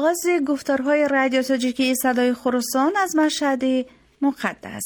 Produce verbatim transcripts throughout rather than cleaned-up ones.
آغاز گفتارهای رادیو تاجیکی صدای خراسان از مشهد مقدس.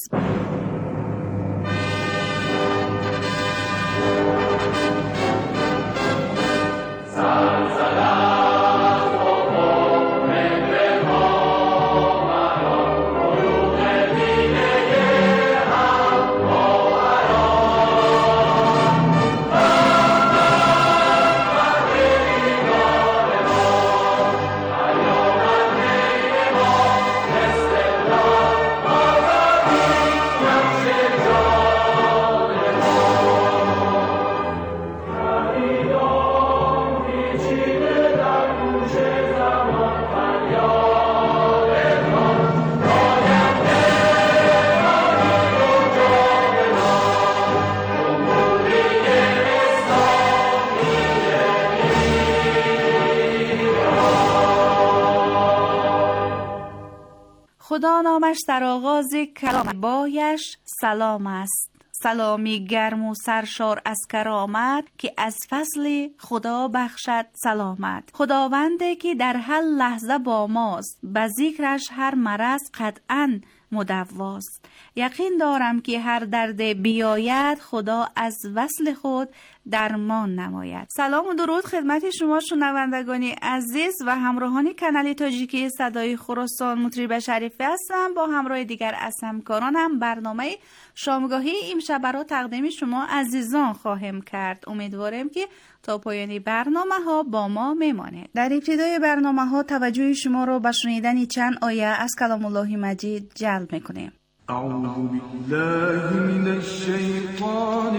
خدا نامش در آغاز کلام بایش سلام است. سلامی گرم و سرشار از کرامت که از فضل خدا بخشد سلامت. خداونده که در هر لحظه با ماست، به ذکرش هر مرض قطعاً مدواست. یقین دارم که هر درد بیاید خدا از وصل خود درمان نماید. سلام و درود خدمت شما شنوندگان عزیز و همراهان کانال تاجیکی صدای خراسان. مطرب شریفی هستم. با همراه دیگر از همکارانم برنامه شامگاهی امشب را تقدیم شما عزیزان خواهم کرد. امیدوارم که تا پایان برنامه ها با ما میمانید. در ابتدای برنامه ها توجه شما را به شنیدن چند آیه از کلام الله مجید جلب میکنیم. اعوذ بالله من الشیطان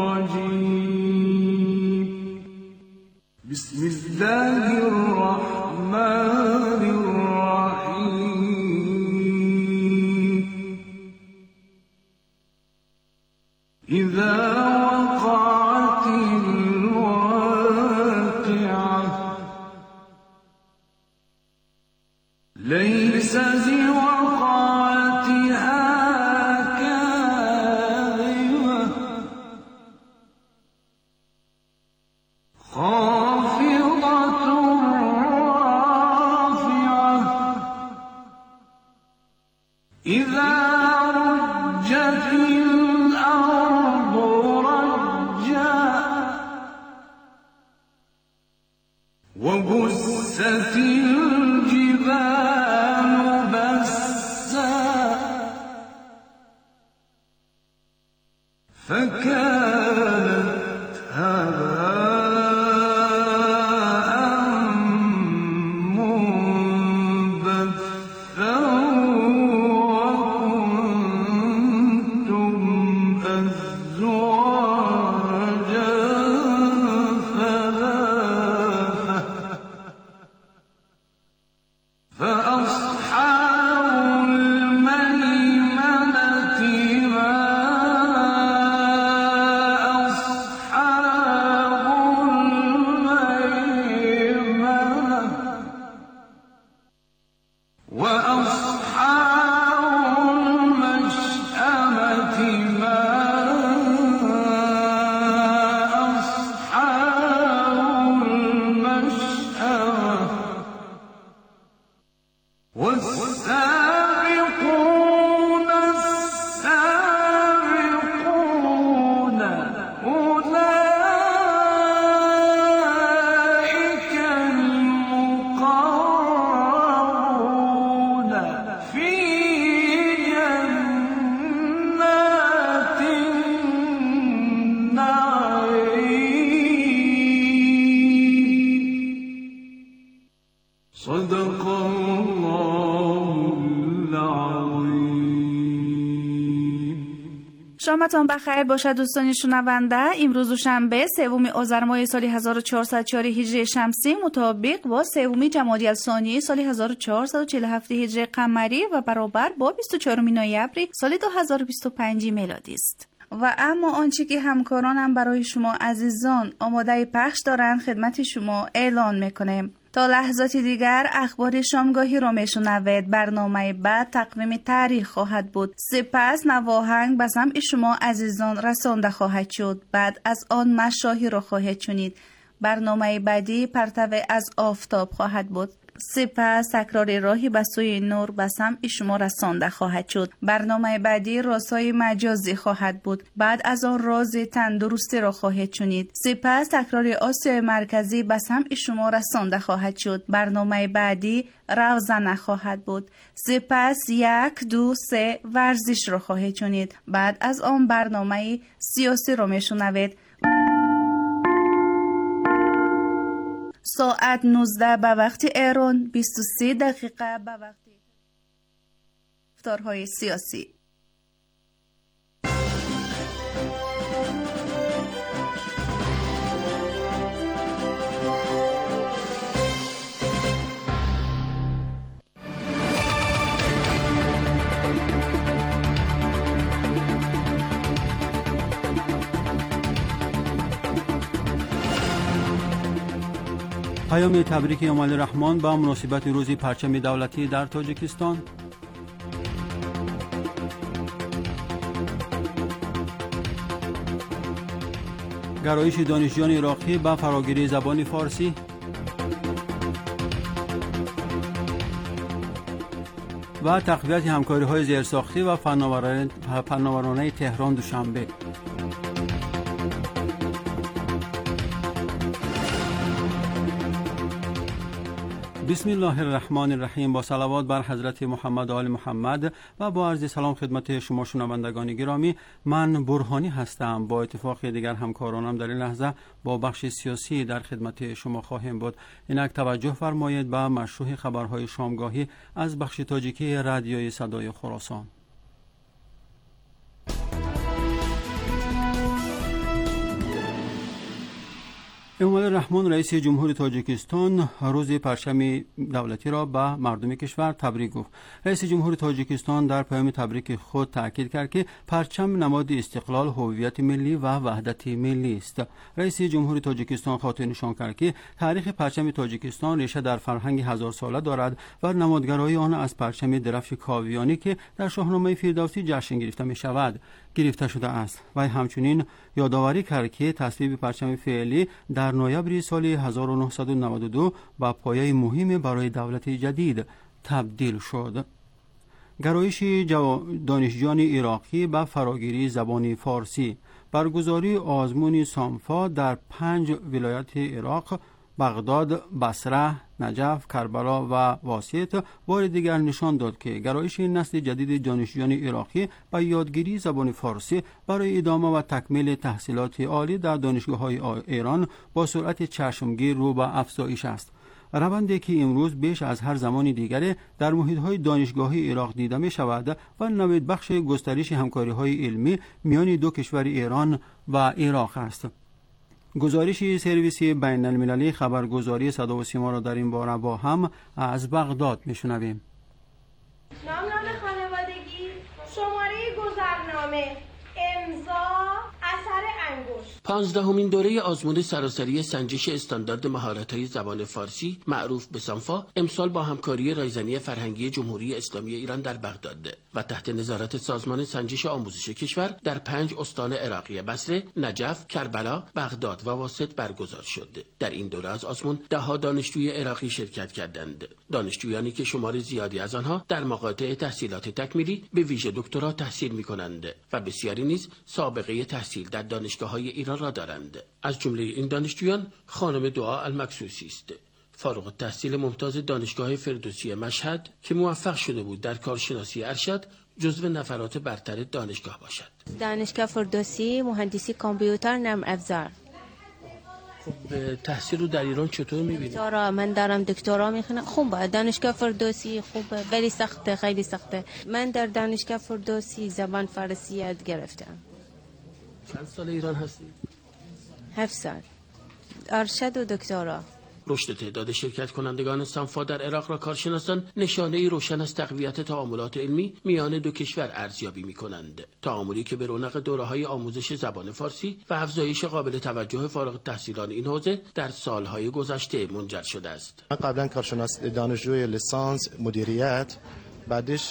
الرجیم. بسم الله الرحمن الرحیم. اذا وقعت الواقعة ليس لوقعتها كاذبة خافضة رافعة إذا رجت الأرض رجا وبست الجبال بسا فكانت هباء منبثا وكنتم أزواجا ثلاثة فأصحاب الميمنة ما أصحاب الميمنة وأصحاب المشأمة ما أصحاب المشأمة والسابقون السابقون أولئك المقربون في جنات النعيم. صدق شامتان بخیر باشد دوستان شنونده. امروز شنبه سوم آذر ماه سال هزار و چهارصد و چهار هجری شمسی مطابق با سوم جمادی الثانی سال هزار و چهارصد و چهل و هفت هجری قمری و برابر با بیست و چهارم نوامبر سال دو هزار و بیست و پنج میلادی است. و اما آنچه که همکارانم برای شما عزیزان آماده پخش دارند خدمت شما اعلان میکنیم. تا لحظات دیگر اخبار شامگاهی را میشنوید. برنامه بعد تقویم تاریخ خواهد بود. سپس نواهنگ به سمع شما عزیزان رسانده خواهد شد. بعد از آن مشاهیر را خواهد شنید. برنامه بعدی پرتو از آفتاب خواهد بود. سپس تکرار راهی به سوی نور به سمع شما رسانده خواهد شد. برنامه بعدی رازهای مجازی خواهد بود. بعد از آن راز تندرستی را خواهید شنید. سپس تکرار آسیای مرکزی به سمع شما رسانده خواهد شد. برنامه بعدی روزانه خواهد بود. سپس یک دو سه ورزش را خواهید شنید. بعد از آن برنامه سیاسی را میشنوید. ساعت نوزده به وقت ایران، بیست و سه دقیقه به وقت گفتارهای سیاسی. پیام تبریک یوم الرحمن با مناسبت روز پرچم دولتی در تاجیکستان. گرایش دانشجویان عراقی به فراگیری زبان فارسی. و تقویت همکاری‌های زیرساختی و فناورانه تهران دوشنبه. بسم الله الرحمن الرحیم. با صلوات بر حضرت محمد و آل محمد و با عرض سلام خدمت شما شنوندگان گرامی، من برهانی هستم. با اتفاق دیگر همکارانم در این لحظه با بخش سیاسی در خدمت شما خواهیم بود. اینک توجه فرمایید به مشروع خبرهای شامگاهی از بخش تاجیکی رادیوی صدای خراسان. یوم الرحمن رئیس جمهور تاجیکستان روز پرچم دولتی را به مردم کشور تبریک گفت. رئیس جمهور تاجیکستان در پیام تبریک خود تاکید کرد که پرچم نماد استقلال، هویت ملی و وحدت ملی است. رئیس جمهور تاجیکستان خاطر نشان کرد که تاریخ پرچم تاجیکستان ریشه در فرهنگ هزار ساله دارد و نمادگرایی آن از پرچم درفش کاویانی که در شاهنامه فردوسی جشن گرفته می شود گرفته شده است. و همچنین یادآوری کرد که تصویب پرچم فعلی در نوامبر سال هزار و نهصد و نود و دو با پایه مهم برای دولت جدید تبدیل شد. گرایش دانشجویان عراقی به فراگیری زبان فارسی. برگزاری آزمون سامفا در پنج ولایت عراق، بغداد، بصره، نجف، کربلا و واسط بار دیگر نشان داد که گرایش نسل جدید دانشجویان عراقی به یادگیری زبان فارسی برای ادامه و تکمیل تحصیلات عالی در دانشگاه‌های ایران با سرعت چشمگیر رو به افزایش است. روندی که امروز بیش از هر زمان دیگری در محیط‌های دانشگاهی عراق دیده می شود و نوید بخش گسترش همکاری‌های علمی میان دو کشور ایران و عراق است. گزارش سرویس بین المللی خبرگزاری صدا و سیما را در این باره با هم از بغداد میشنویم. نامنامه خانوادگی، شماره گذرنامه، امضا، اثر انگشت. پانزدهمین دوره آزمون سراسری سنجش استاندارد مهارت‌های زبان فارسی معروف به سامفا امسال با همکاری رایزنی فرهنگی جمهوری اسلامی ایران در بغداد و تحت نظارت سازمان سنجش آموزش کشور در پنج استان عراقی بصره، نجف، کربلا، بغداد و واسط برگزار شد. در این دوره از آزمون ده ها دانشجوی عراقی شرکت کردند. دانشجویانی که شمار زیادی از آنها در مقاطع تحصیلات تکمیلی به ویژه دکترا تحصیل می‌کنند و بسیاری نیز سابقه تحصیل در دانشگاه‌های ایران را دارند. از جمله این دانشجویان خانم دعا المکسوسی است، فارغ التحصیل ممتاز دانشگاه فردوسی مشهد که موفق شده بود در کارشناسی ارشد جزو نفرات برتر دانشگاه باشد. دانشگاه فردوسی مهندسی کامپیوتر نرم افزار. خب تحصیل رو در ایران چطور می‌بینید؟ دکترا من دارم دکترا میخونم. خوبه دانشگاه فردوسی، خوبه ولی سخته، خیلی سخته. من در دانشگاه فردوسی زبان فارسی یاد گرفتم. چند سال ایران هستید؟ هفت سال. ارشد و دکترا. رشد تعداد شرکت کنندگان سامفا در عراق را کارشناسان نشانه‌ای روشن از تقویت تعاملات علمی میان دو کشور ارزیابی می‌کنند. تعاملی که به رونق دوره‌های آموزش زبان فارسی و افزایش قابل توجه فارغ التحصیلان این حوزه در سالهای گذشته منجر شده است. من قبلا کارشناس دانشجوی لیسانس مدیریت، بعدش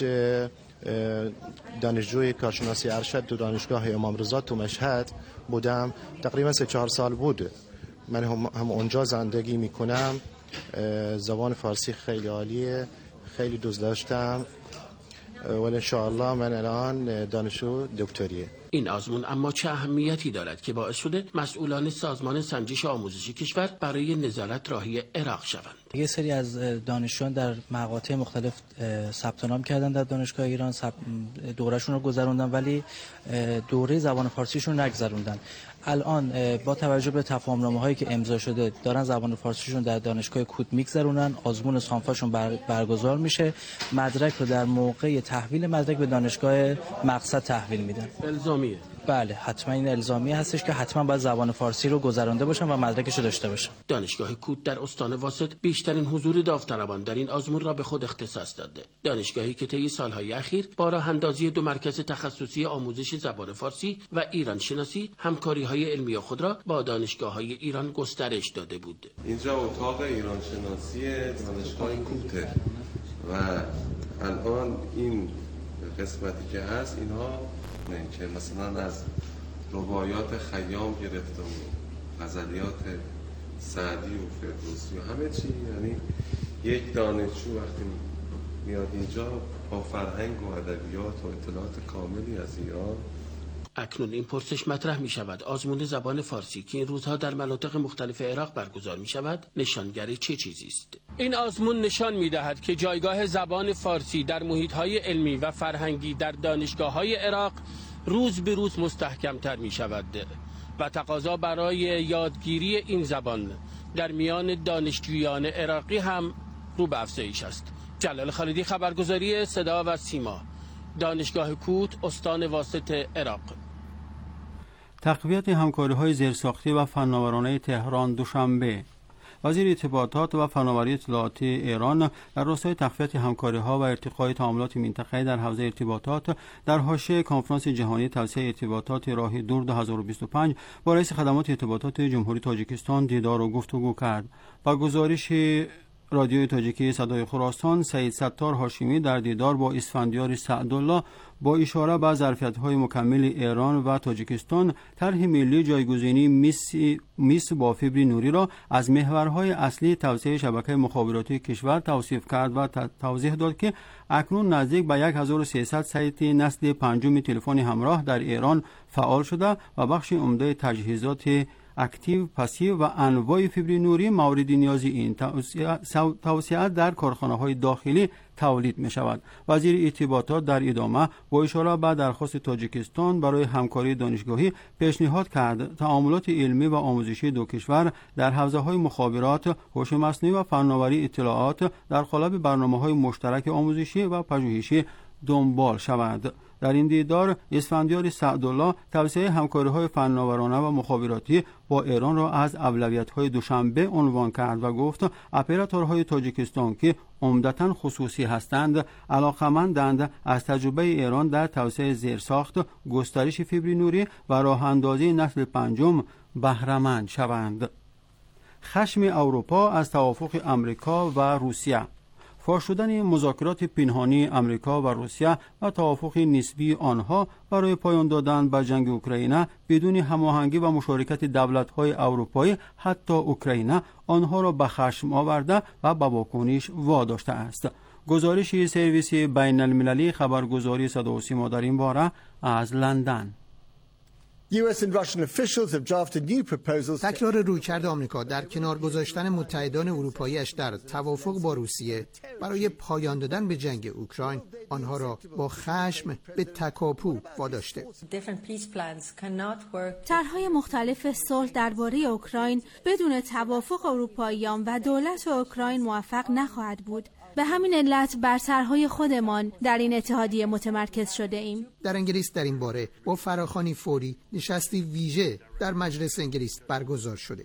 دانشجوی کارشناسی ارشد تو دانشگاه امام رضا تو مشهد بودم. تقریبا سه چهار سال بود من هم, هم اونجا زندگی میکنم زبان فارسی خیلی عالیه، خیلی دوست داشتم، ولی انشاءالله من الان دانشجو دکتریه. این آزمون اما چه اهمیتی دارد که باعث شده مسئولان سازمان سنجش آموزشی کشور برای نظارت راهی عراق شوند؟ یه سری از دانشجویان در مقاطع مختلف ثبت نام کردن در دانشگاه ایران، دورهشون رو گذروندن ولی دوره زبان فارسیشون نگذروندن. الان با توجه به تفاهم‌نامه هایی که امضا شده دارن زبان فارسیشون در دانشگاه کوت میگذرونن، آزمون سانفاشون بر برگزار میشه، مدرک رو در موقع تحویل مدرک به دانشگاه مقصد تحویل میدن. الزامیه؟ بله حتما این الزامی هستش که حتما باید زبان فارسی رو گذرانده باشن و مدرکش رو داشته باشن. دانشگاه کوت در استان واسط بیشترین حضور داوطلبان در این آزمون را به خود اختصاص داده. دانشگاهی که طی سالهای اخیر با راه اندازی دو مرکز تخصصی آموزش زبان فارسی و ایران شناسی همکاری‌های علمی خود را با دانشگاه‌های ایران گسترش داده بود. اینجا اتاق ایران شناسی دانشگاه کوته و الان این قسمتی که هست اینها نه که مثلا از رباعیات خیام گرفته و غزلیات سعدی و فردوسی و همه چی، یعنی یک دانشجو وقتی میاد اینجا با فرهنگ و ادبیات و اطلاعات کاملی از ایران. اکنون این پرسش مطرح می شود آزمون زبان فارسی که این روزها در مناطق مختلف عراق برگزار می شود نشانگر چه چیزی است؟ این آزمون نشان می دهد که جایگاه زبان فارسی در محیط های علمی و فرهنگی در دانشگاه های عراق روز به روز مستحکم تر می شود و تقاضا برای یادگیری این زبان در میان دانشجویان عراقی هم رو به افزایش است. جلال خالدی، خبرگزاری صدا و سیما، دانشگاه کوت، استان واسط عراق. تقویت همکاری‌های زیرساختی و فناورانه تهران دوشنبه. وزیر ارتباطات و فناوری اطلاعاتی ایران در راستای تقویت همکاری‌ها و ارتقای تعاملات منطقه‌ای در حوزه ارتباطات در حاشیه کنفرانس جهانی توسعه ارتباطات راه دور دو هزار و بیست و پنج با رئیس خدمات ارتباطات جمهوری تاجیکستان دیدار و گفتگو کرد. با گزارش رادیوی تاجیکی صدای خراسان، سید ستار هاشمی در دیدار با اسفندیار سعدالله با اشاره به ظرفیت‌های مکمل ایران و تاجیکستان طرح ملی جایگزینی میس میس با فیبر نوری را از محورهای اصلی توسعه شبکه مخابراتی کشور توصیف کرد و توضیح داد که اکنون نزدیک به هزار و سیصد سایت نسل پنجم تلفن همراه در ایران فعال شده و بخش عمده تجهیزات اکتیو، پاسیو و انواع فیبر نوری مورد نیازی این توسعه در کارخانه‌های داخلی تولید می شود. وزیر ارتباطات در ادامه با اشاره به درخواست تاجیکستان برای همکاری دانشگاهی پیشنهاد کرد تعاملات علمی و آموزشی دو کشور در حوزه‌های مخابرات، هوش مصنوعی و فناوری اطلاعات در قالب برنامه‌های مشترک آموزشی و پژوهشی دنبال شود. در این دیدار اسفندیار سعدالله توسعه همکاری‌های فناورانه و مخابراتی با ایران را از اولویت‌های دوشنبه عنوان کرد و گفت اپراتورهای تاجیکستان که عمدتاً خصوصی هستند علاقه‌مندند از تجربه ایران در توسعه زیرساخت، گسترش فیبر نوری و راه‌اندازی نسل پنجم بهره‌مند شوند. خشم اروپا از توافق آمریکا و روسیه. فاش شدن مذاکرات پنهانی آمریکا و روسیه و توافق نسبی آنها برای پایان دادن به جنگ اوکراین بدون هماهنگی و مشارکت دولت‌های اروپایی حتی اوکراین آنها را به خشم آورده و به واکنش واداشته است. گزارش سرویس بین المللی خبرگزاری صدا و سیما در این باره از لندن. تکرار رویکرد آمریکا در کنار گذاشتن متحدان اروپایی‌اش در توافق با روسیه برای پایان دادن به جنگ اوکراین آنها را با خشم به تکاپو واداشته. طرح‌های مختلف صلح درباره اوکراین بدون توافق اروپاییان و دولت اوکراین موفق نخواهد بود. به همین علت بر سرهای خودمان در این اتحادیه متمرکز شده ایم. در انگلیس در این باره با فراخوانی فوری نشستی ویژه در مجلس انگلیس برگزار شده.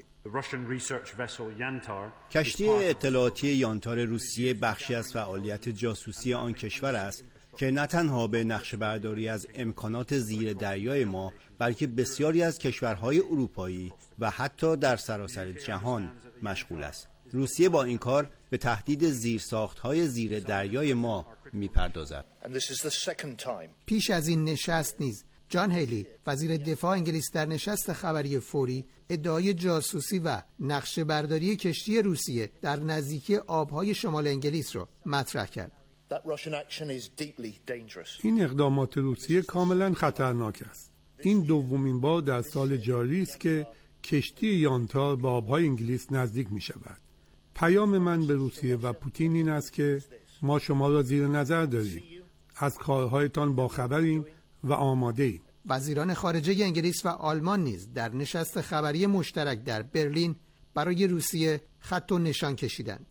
کشتی اطلاعاتی یانتار روسیه بخشی از فعالیت جاسوسی آن کشور است که نه تنها به نقشه برداری از امکانات زیر دریای ما بلکه بسیاری از کشورهای اروپایی و حتی در سراسر جهان مشغول است. روسیه با این کار به تهدید زیرساخت‌های زیر دریای ما می‌پردازد. پیش از این نشست نیز جان هیلی وزیر دفاع انگلیس در نشست خبری فوری ادعای جاسوسی و نقشه برداری کشتی روسیه در نزدیکی آبهای شمال انگلیس را مطرح کرد. این اقدامات روسیه کاملا خطرناک است. این دومین بار در سال جاری است که کشتی یانتار به آبهای انگلیس نزدیک می شود. پیام من به روسیه و پوتین این است که ما شما را زیر نظر داریم. از کارهایتان باخبریم و آماده ایم. وزیران خارجه انگلیس و آلمان نیز در نشست خبری مشترک در برلین برای روسیه خط و نشان کشیدند.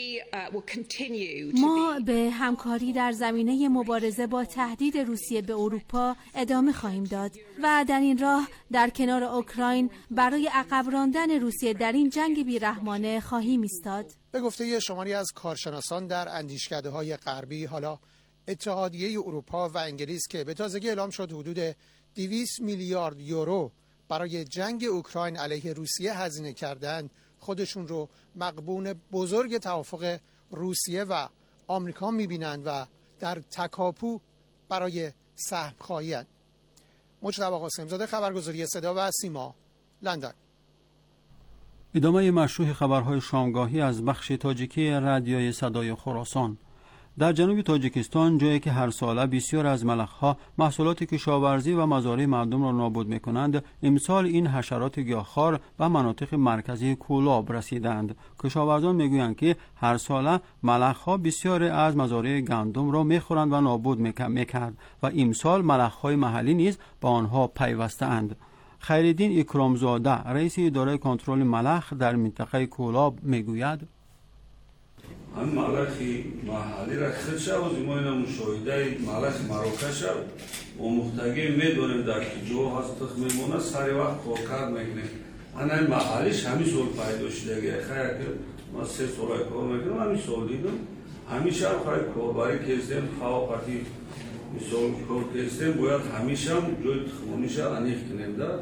ما به همکاری در زمینه مبارزه با تهدید روسیه به اروپا ادامه خواهیم داد و در این راه در کنار اوکراین برای عقب راندن روسیه در این جنگ بیرحمانه خواهیم ایستاد. به گفته شماری از کارشناسان در اندیشکده‌های غربی، حالا اتحادیه اروپا و انگلیس که به تازگی اعلام شد حدود دویست میلیارد یورو برای جنگ اوکراین علیه روسیه هزینه کردند، خودشون رو مغبون بزرگ توافق روسیه و آمریکا می‌بینند و در تکاپو برای سهم خواهی‌اند. مجتبی قاسم‌زاده، خبرگزاری صدا و سیما، لندن. ادامه مشروع خبرهای شامگاهی از بخش تاجیکی رادیوی صدای خراسان. در جنوب تاجیکستان، جایی که هر ساله بسیار از ملخ‌ها محصولات کشاورزی و مزارع مردم را نابود می‌کنند، امسال این حشرات گیاهخوار و مناطق مرکزی کولاب رسیدند. کشاورزان می‌گویند که هر ساله ملخ‌ها بسیار از مزارع گندم را می‌خورند و نابود می‌کنند و امسال ملخ‌های محلی نیز با آنها پیوسته‌اند. خیرالدین اکرامزاده، رئیس اداره کنترل ملخ در منطقه کولاب می‌گوید: هم ملخی محلی را خود شد و ما اینا مشاهده ملخ مراکش شد و مختگی میدونیم در که جو هست تخمی مونه سری وقت کار میکنه. انا محلیش همی سال پیدا شده گه خیلی که ما سه سال کار میکنم همی سال دیدم همیشه هم خیلی کارباری کردیم خواهد پرتی مثال کار کردیم باید همیشه هم جوی تخمونیش انیخ کنیم دار.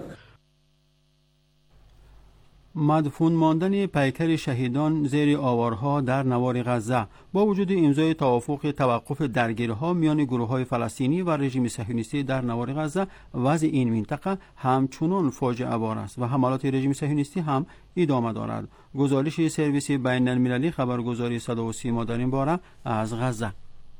مدفون ماندن پیکر شهیدان زیر آوارها در نوار غزه با وجود امضای توافق توقف درگیری‌ها میان گروه‌های فلسطینی و رژیم صهیونیستی در نوار غزه، وضع این منطقه همچنان فاجعه بار است و حملات رژیم صهیونیستی هم ادامه دارد. گزارش سرویس بین‌المللی خبرگزاری صدا و سیما در این باره از غزه.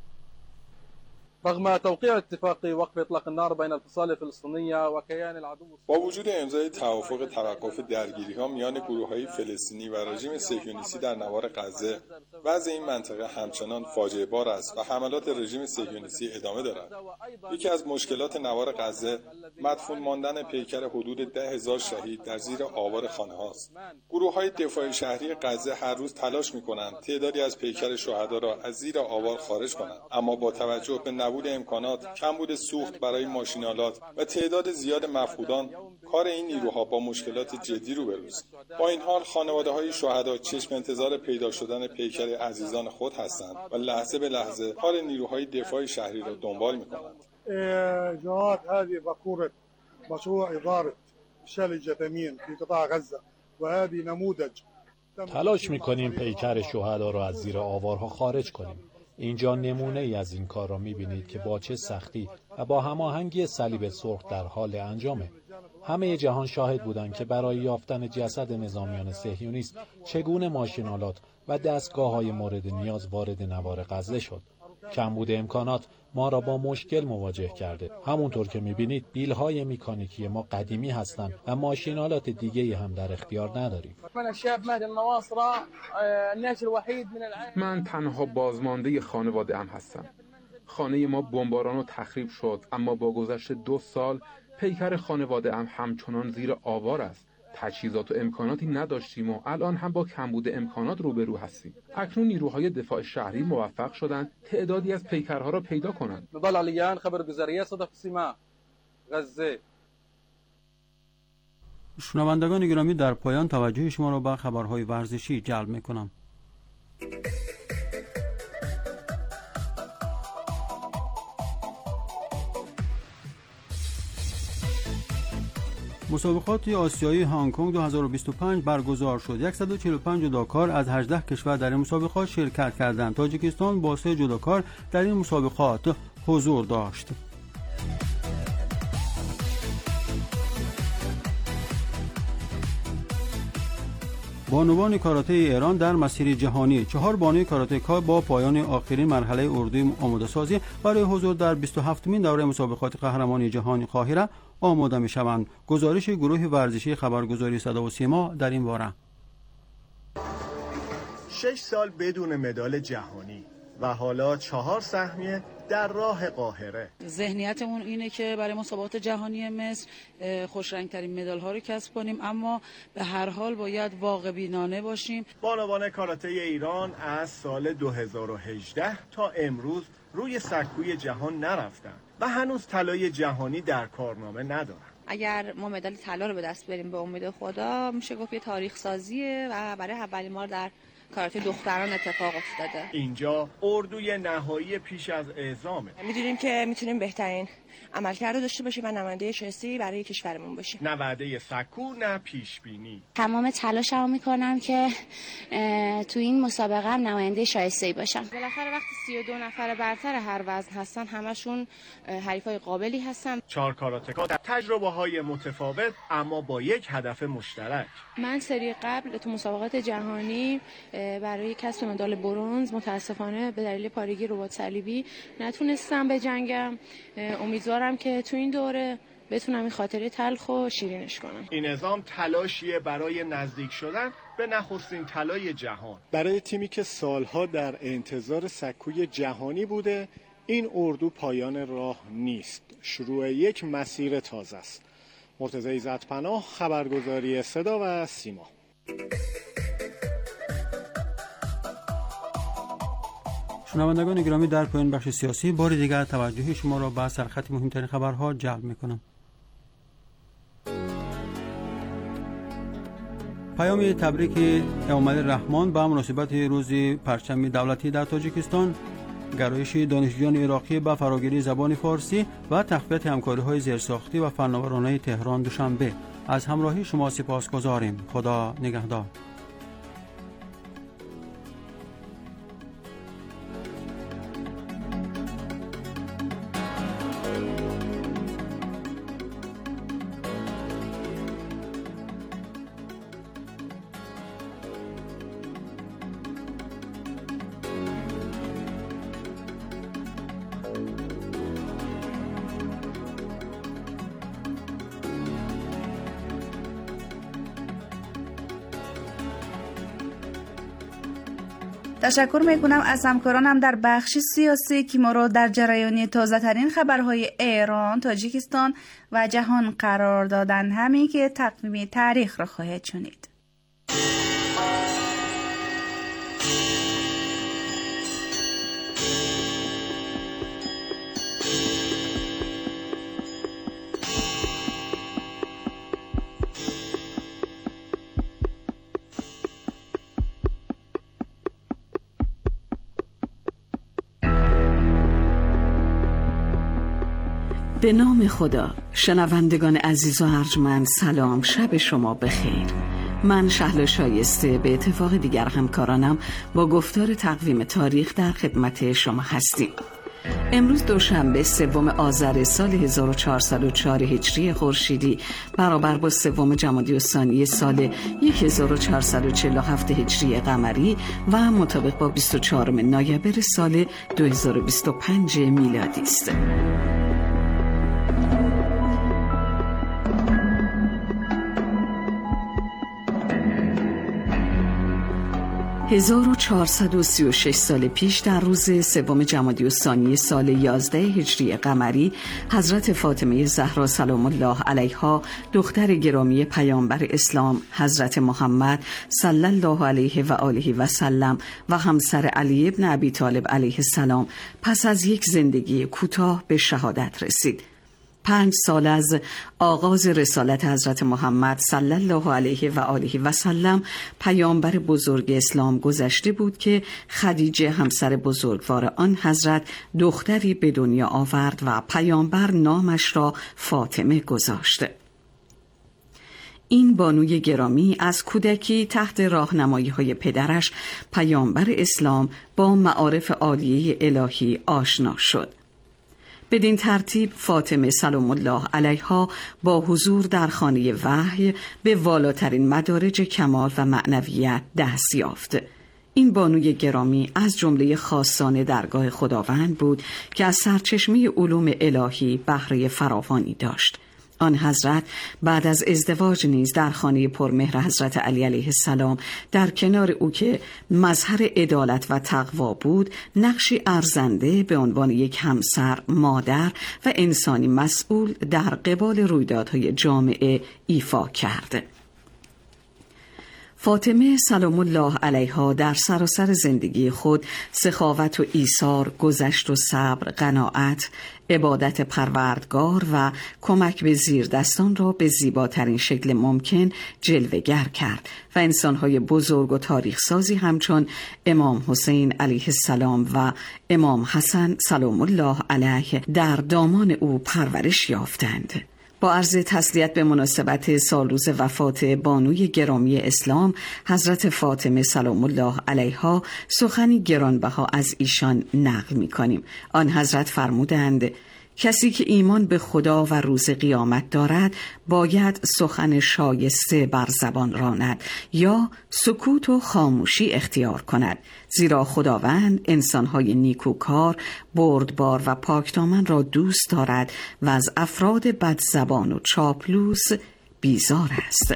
رغم توقيع اتفاق وقف اطلاق النار بين الفصائل الفلسطينيه وكيان العدو با وجود امضای توافق توقف درگیری‌ها میان گروه‌های فلسطینی و رژیم صهیونیستی در نوار غزه، وضع این منطقه همچنان فاجعه بار است و حملات رژیم صهیونیستی ادامه دارد. یکی از مشکلات نوار غزه مدفون ماندن پیکر حدود ده هزار شهید در زیر آوار خانه‌هاست. گروه‌های دفاع شهری غزه هر روز تلاش می‌کنند تعدادی از پیکر شهدا را از زیر آوار خارج کنند، اما با توجه به نبود امکانات، کمبود سوخت برای ماشینالات و تعداد زیاد مفقودان، کار این نیروها با مشکلات جدی روبروست. با این حال خانواده‌های شهدا چشم انتظار پیدا شدن پیکر عزیزان خود هستند و لحظه به لحظه کار نیروهای دفاع شهری را دنبال می‌کنند. جهات هذه ذكورة مشروع إدارة شل جثمين في قطاع غزة و هذه نموذج. تلاش می‌کنیم پیکر شهدا را از زیر آوارها خارج کنیم. اینجا نمونه ای از این کار را می‌بینید که با چه سختی و با هماهنگی صلیب سرخ در حال انجامه. همه جهان شاهد بودند که برای یافتن جسد نظامیان صهیونیست چگونه ماشینالات و دستگاه‌های مورد نیاز وارد نوار غزه شد. کمبود امکانات ما را با مشکل مواجه کرده. همونطور که می‌بینید بیل‌های مکانیکی ما قدیمی هستند و ماشینالات دیگه‌ای هم در اختیار نداریم. من تنها بازمانده خانواده ام هستم. خانه ما بمباران و تخریب شد، اما با گذشت دو سال پیکر خانواده ام همچنان زیر آوار است. تجهیزات و امکاناتی نداشتیم و الان هم با کمبود امکانات روبرو هستیم. اکنون نیروهای دفاع شهری موفق شدند تعدادی از پیکرها را پیدا کنند. نضال علیان، خبرگزاری صدا سیما، غزه. شنوندگان گرامی، در پایان توجه شما را به خبرهای ورزشی جلب می‌کنم. مسابقات آسیایی هنگ کنگ دو هزار و بیست و پنج برگزار شد. صد و چهل و پنج جداکار از هجده کشور در این مسابقات شرکت کردند. تاجیکستان با سه جداکار در این مسابقات حضور داشت. بانوان کاراته ایران در مسیر جهانی. چهار بانوی کاراته‌کا با پایان آخرین مرحله اردوی آماده سازی برای حضور در بیست و هفتمین دوره مسابقات قهرمانی جهانی قاهره آماده می‌شوند. گزارش گروه ورزشی خبرگزاری صدا و سیما در این باره. شش سال بدون مدال جهانی و حالا چهار سهمیه در راه قاهره. ذهنیتمون اینه که برای مسابقات جهانی مصر خوشرنگترین مدال ها رو کسب کنیم، اما به هر حال باید واقع بینانه باشیم. بانوان کاراته ایران از سال دو هزار و هجده تا امروز روی سکوی جهان نرفتن و هنوز طلای جهانی در کارنامه ندارن. اگر ما مدال طلا رو به دست بریم به امید خدا، میشه گفت یه تاریخ سازیه و برای اولین بار در کاراته دختران اتفاق افتاده. اینجا اردوی نهایی پیش از اعزامه. میدونیم که میتونیم بهترین عملکرد داشته باشیم و نماینده شایسته برای کشورمون باشیم. نه وعده سکو نه پیش بینی. تمام تلاشمو میکنم که تو این مسابقه هم نماینده شایسته باشم. بالاخره وقتی سی و دو نفر برتر هر وزن هستن، همشون حریفای قابلی هستن. چهار کاراته‌کا در تجربه‌های متفاوت اما با یک هدف مشترک. من سری قبل تو مسابقات جهانی برای کسب مدال برنز متاسفانه به دلیل پارگی رباط صلیبی نتونستم بجنگم. امیدوارم که تو این دوره بتونم این خاطره تلخ و شیرینش کنم. این نظام تلاشیه برای نزدیک شدن به نخستین طلای جهان. برای تیمی که سالها در انتظار سکوی جهانی بوده، این اردو پایان راه نیست. شروع یک مسیر تازه است. مرتضی عزت‌پناه، خبرگزاری صدا و سیما. شنوندگان گرامی، در پایان بخش سیاسی بار دیگر توجه شما را به سرخط مهمترین خبرها جلب می‌کنم. پیام تبریک امال رحمان به مناسبت روز پرچم دولتی در تاجیکستان، گرایش دانشجویان عراقی به فراگیری زبان فارسی و تقویت همکاری‌های زیرساختی و فناورانه تهران دوشنبه. از همراهی شما سپاسگزاریم. خدا نگهدار. تشکر میکنم از همکارانم در بخش سیاسی که ما را در جریان تازه ترین خبرهای ایران، تاجیکستان و جهان قرار دادن، همین که تقویم تاریخ را خواهید شنید. به نام خدا. شنوندگان عزیز و ارجمند، سلام، شب شما بخیر. من شهلا شایسته به اتفاق دیگر همکارانم با گفتار تقویم تاریخ در خدمت شما هستیم. امروز دوشنبه سوم آذر سال هزار و چهارصد و چهار هجری خورشیدی برابر با سوم جمادی الثانی سال هزار و چهارصد و چهل و هفت هجری قمری و مطابق با بیست و چهارم نوامبر سال دو هزار و بیست و پنج میلادی است. هزار و چهارصد و سی و شش سال پیش در روز سوم جمادی الثانی سال یازده هجری قمری، حضرت فاطمه زهرا سلام الله علیها، دختر گرامی پیامبر اسلام حضرت محمد صلی الله علیه و آله و سلم و همسر علی ابن ابی طالب علیه السلام پس از یک زندگی کوتاه به شهادت رسید. پنج سال از آغاز رسالت حضرت محمد صلی الله علیه و آله و سلم، پیامبر بزرگ اسلام گذشته بود که خدیجه همسر بزرگوار آن حضرت دختری به دنیا آورد و پیامبر نامش را فاطمه گذاشت. این بانوی گرامی از کودکی تحت راهنمایی‌های پدرش پیامبر اسلام با معارف عالیه الهی آشنا شد. بدین ترتیب فاطمه سلام الله علیها با حضور در خانه وحی به والاترین مدارج کمال و معنویت دست یافت. این بانوی گرامی از جمله خاصان درگاه خداوند بود که از سرچشمه علوم الهی بهره فراوانی داشت. آن حضرت بعد از ازدواج نیز در خانه پرمهر حضرت علی علیه السلام در کنار او که مظهر عدالت و تقوا بود، نقشی ارزنده به عنوان یک همسر، مادر و انسانی مسئول در قبال رویدادهای جامعه ایفا کرد. فاطمه سلام الله علیها در سراسر زندگی خود سخاوت و ایثار، گذشت و صبر، قناعت، عبادت پروردگار و کمک به زیردستان را به زیباترین شکل ممکن جلوه‌گر کرد و انسان‌های بزرگ و تاریخ سازی همچون امام حسین علیه السلام و امام حسن سلام الله علیه در دامان او پرورش یافتند. با عرض تسلیت به مناسبت سالروز وفات بانوی گرامی اسلام حضرت فاطمه سلام الله علیها سخنی گرانبها از ایشان نقل می کنیم. آن حضرت فرمودند: کسی که ایمان به خدا و روز قیامت دارد باید سخن شایسته بر زبان راند یا سکوت و خاموشی اختیار کند، زیرا خداوند انسانهای نیکوکار، بردبار و پاکدامن را دوست دارد و از افراد بدزبان و چاپلوس بیزار است.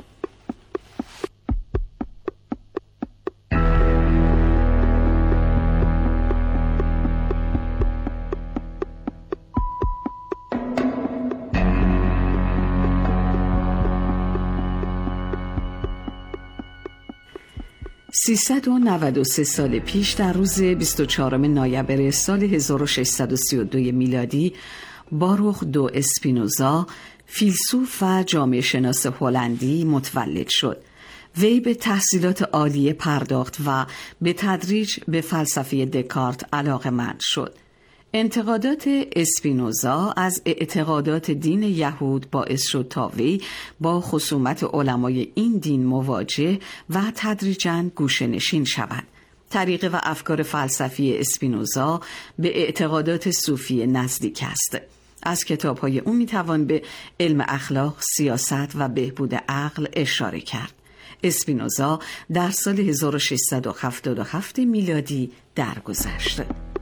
سیصد و نود و سه سال پیش در روز بیست و چهارم نوامبر سال هزار و ششصد و سی و دو میلادی، باروخ دو اسپینوزا، فیلسوف و جامعه شناس هلندی متولد شد. وی به تحصیلات عالیه پرداخت و به تدریج به فلسفه دکارت علاقه‌مند شد. انتقادات اسپینوزا از اعتقادات دین یهود باعث شد تا وی با خصومت علمای این دین مواجه و تدریجاً گوشه‌نشین شود. طریقه و افکار فلسفی اسپینوزا به اعتقادات صوفی نزدیک است. از کتاب‌های او می‌توان به علم اخلاق، سیاست و بهبود عقل اشاره کرد. اسپینوزا در سال هزار و ششصد و هفتاد و هفت میلادی درگذشت.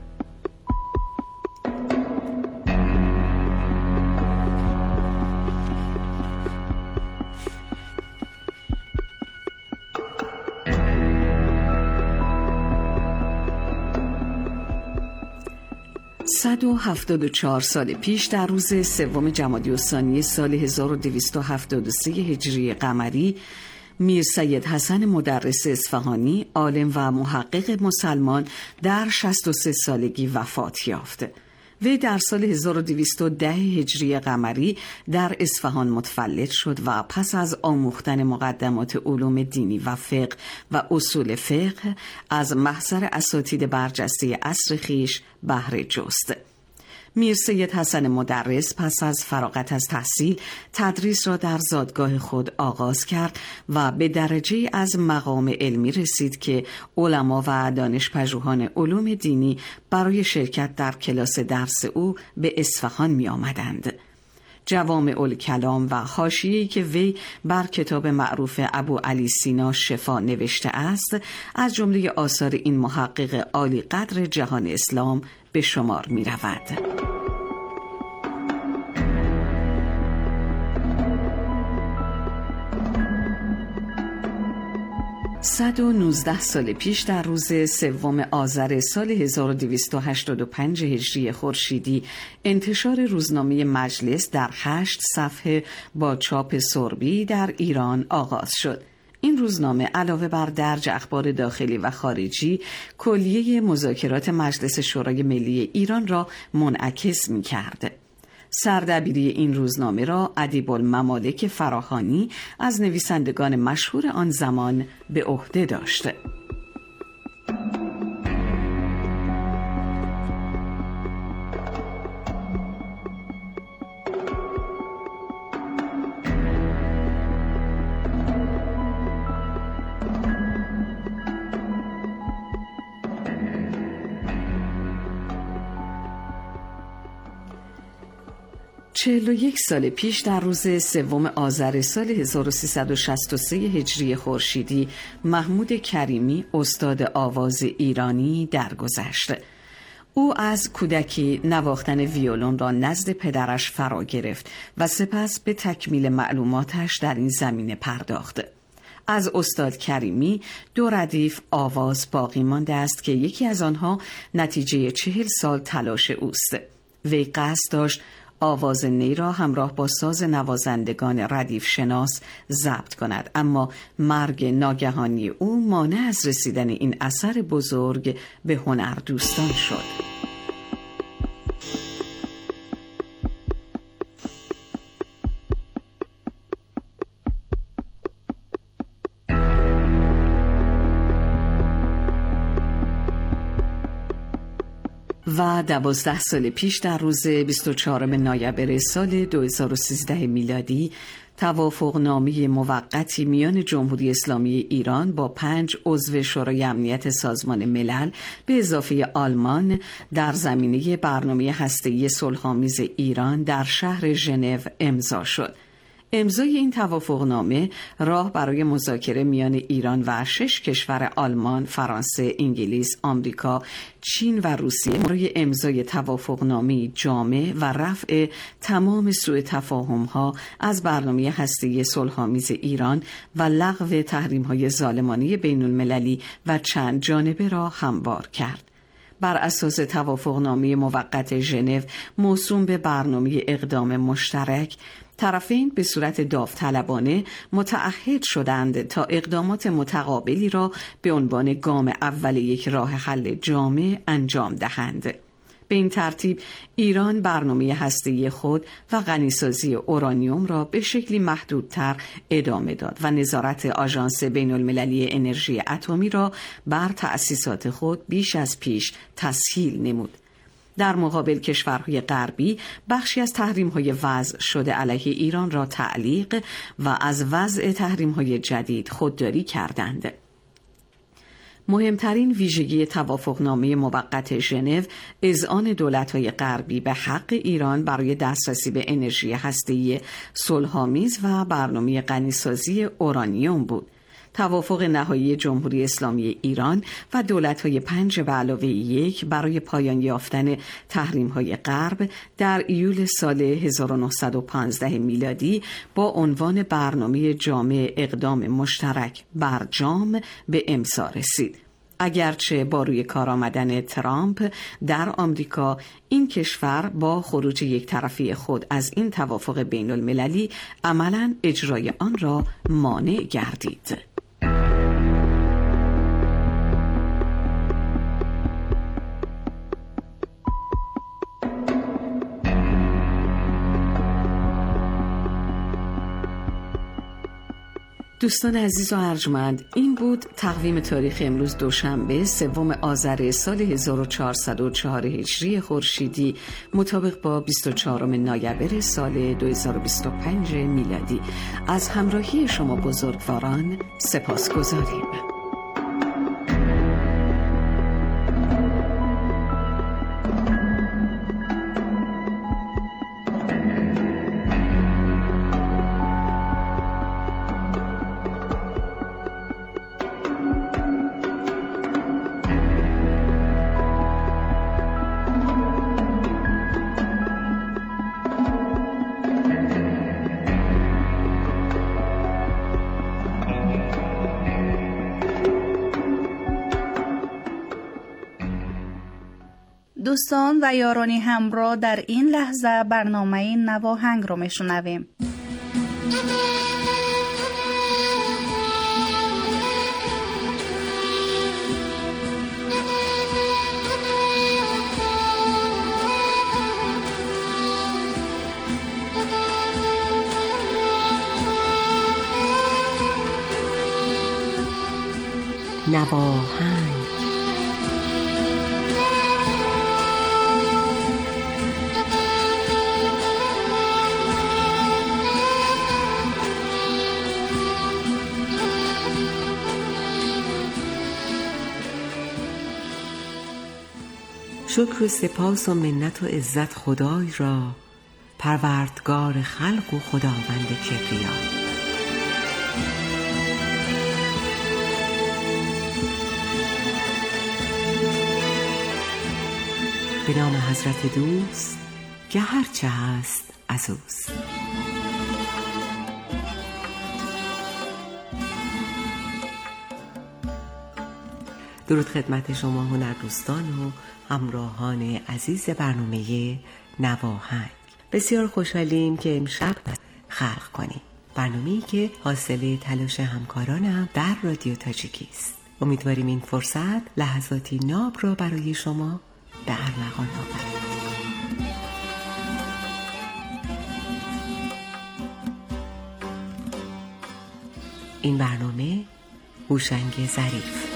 صد و هفتاد و چهار سال پیش در روز سوم جمادی الثانی سال هزار و دویست و هفتاد و سه هجری قمری، میر سید حسن مدرس اصفهانی، عالم و محقق مسلمان، در شصت و سه سالگی وفات یافت. وی در سال هزار و دویست و ده هجری قمری در اصفهان متولد شد و پس از آموختن مقدمات علوم دینی و فقه و اصول فقه از محضر اساتید برجسته عصر خویش بهره جست. میر سید حسن مدرس پس از فراغت از تحصیل تدریس را در زادگاه خود آغاز کرد و به درجه از مقام علمی رسید که علما و دانشپژوهان علوم دینی برای شرکت در کلاس درس او به اصفهان می آمدند. جوامع الکلام و حاشیه‌ای که وی بر کتاب معروف ابو علی سینا شفا نوشته است از جمله آثار این محقق عالی قدر جهان اسلام به شمار می رود. صد و نوزده سال پیش در روز سوم آذر سال هزار و دویست و هشتاد و پنج هجری خورشیدی انتشار روزنامه مجلس در هشت صفحه با چاپ سربی در ایران آغاز شد. این روزنامه علاوه بر درج اخبار داخلی و خارجی، کلیه مذاکرات مجلس شورای ملی ایران را منعکس می کرد. سردبیری این روزنامه را ادیب الممالک فراهانی از نویسندگان مشهور آن زمان به عهده داشت. چهل و یک سال پیش در روز سوم آذر سال هزار و سیصد و شصت و سه هجری خورشیدی محمود کریمی استاد آواز ایرانی درگذشت. او از کودکی نواختن ویولون را نزد پدرش فرا گرفت و سپس به تکمیل معلوماتش در این زمینه پرداخت. از استاد کریمی دو ردیف آواز باقی مانده است که یکی از آنها نتیجه چهل سال تلاش اوست. وی قصد داشت آواز نی را همراه با ساز نوازندگان ردیف شناس ضبط کند، اما مرگ ناگهانی او مانع از رسیدن این اثر بزرگ به هنردوستان شد. و دوازده سال پیش در روز بیست و چهارم نوامبر سال دو هزار و سیزده میلادی توافق نامه موقتی میان جمهوری اسلامی ایران با پنج عضو شورای امنیت سازمان ملل به اضافه آلمان در زمینه برنامه هسته‌ای صلح‌آمیز ایران در شهر ژنو امضا شد. امضای این توافقنامه راه برای مذاکره میان ایران و شش کشور آلمان، فرانسه، انگلیس، آمریکا، چین و روسیه برای امضای توافقنامه جامع و رفع تمام سوء تفاهم‌ها از برنامه هسته‌ای صلح‌آمیز ایران و لغو تحریم‌های ظالمانه بین‌المللی و چند جانبه را هموار کرد. بر اساس توافقنامه موقت ژنو موسوم به برنامه اقدام مشترک، طرفین به صورت داوطلبانه متعهد شدند تا اقدامات متقابلی را به عنوان گام اول یک راه حل جامع انجام دهند. به این ترتیب ایران برنامه هسته‌ای خود و غنیسازی اورانیوم را به شکلی محدودتر ادامه داد و نظارت آژانس بین‌المللی انرژی اتمی را بر تأسیسات خود بیش از پیش تسهیل نمود. در مقابل کشورهای غربی بخشی از تحریم‌های وضع شده علیه ایران را تعلیق و از وضع تحریم‌های جدید خودداری کردند. مهمترین ویژگی توافقنامه موقت ژنو اذعان دولت‌های غربی به حق ایران برای دسترسی به انرژی هسته‌ای صلح‌آمیز و برنامه غنیسازی اورانیوم بود. توافق نهایی جمهوری اسلامی ایران و دولت‌های پنج به علاوه یک برای پایان یافتن تحریم‌های غرب در ایول سال هزار و نهصد و پانزده میلادی با عنوان برنامه جامع اقدام مشترک برجام به امضا رسید. اگرچه با روی کار آمدن ترامپ در آمریکا این کشور با خروج یک طرفی خود از این توافق بین المللی عملاً اجرای آن را مانع گردید. دوستان عزیز و ارجمند، این بود تقویم تاریخ امروز دوشنبه سوم آذر سال هزار و چهارصد و چهار هجری خورشیدی مطابق با بیست و چهارم نوامبر سال دو هزار و بیست و پنج میلادی. از همراهی شما بزرگواران سپاسگزاریم. دوستان و یارانی همراه در این لحظه برنامه نواهنگ رو میشنویم. نواهنگ. شکر و سپاس و منت و عزت خدای را، پروردگار خلق و خداوند کبریا. به نام حضرت دوست که هرچه هست از اوست. درود خدمت شما هنردوستان و همراهان عزیز برنامه نواهنگ. بسیار خوشحالیم که امشب خلق کنیم، برنامه‌ای که حاصل تلاش همکارانم در رادیو تاجیکی است. امیدواریم این فرصت لحظاتی ناب را برای شما به ارمغان آورد. این برنامه هوشنگ ظریف.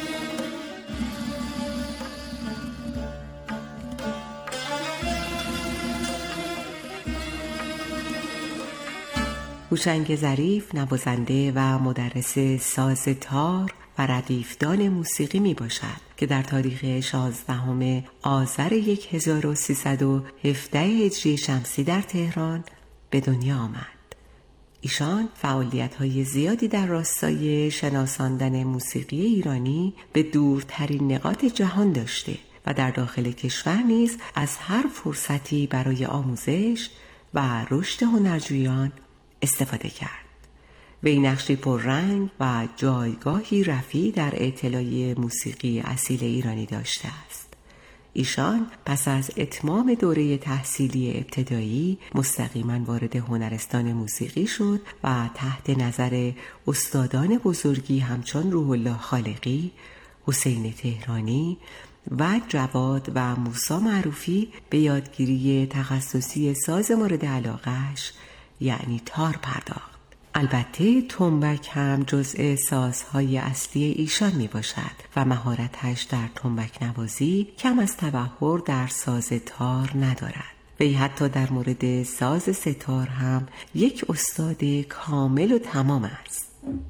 هوشنگ ظریف نوازنده و مدرس ساز تار و ردیفدان موسیقی می باشد که در تاریخ شانزدهم آذر هزار و سیصد و هفده هجری شمسی در تهران به دنیا آمد. ایشان فعالیت‌های زیادی در راستای شناساندن موسیقی ایرانی به دورترین نقاط جهان داشته و در داخل کشور نیز از هر فرصتی برای آموزش و رشد هنرجویان استفاده کرد. وی نقشی پررنگ و جایگاهی رفیع در اطلاع موسیقی اصیل ایرانی داشته است. ایشان پس از اتمام دوره تحصیلی ابتدایی مستقیما وارد هنرستان موسیقی شد و تحت نظر استادان بزرگی همچون روح الله خالقی، حسین تهرانی و جواد و موسی معروفی به یادگیری تخصصی ساز مورد علاقه‌اش یعنی تار پرداخت. البته تنبک هم جزء سازهای اصلی ایشان می باشد و مهارتش در تنبک نوازی کم از تبحر در ساز تار ندارد. وی حتی در مورد ساز ستار هم یک استاد کامل و تمام است.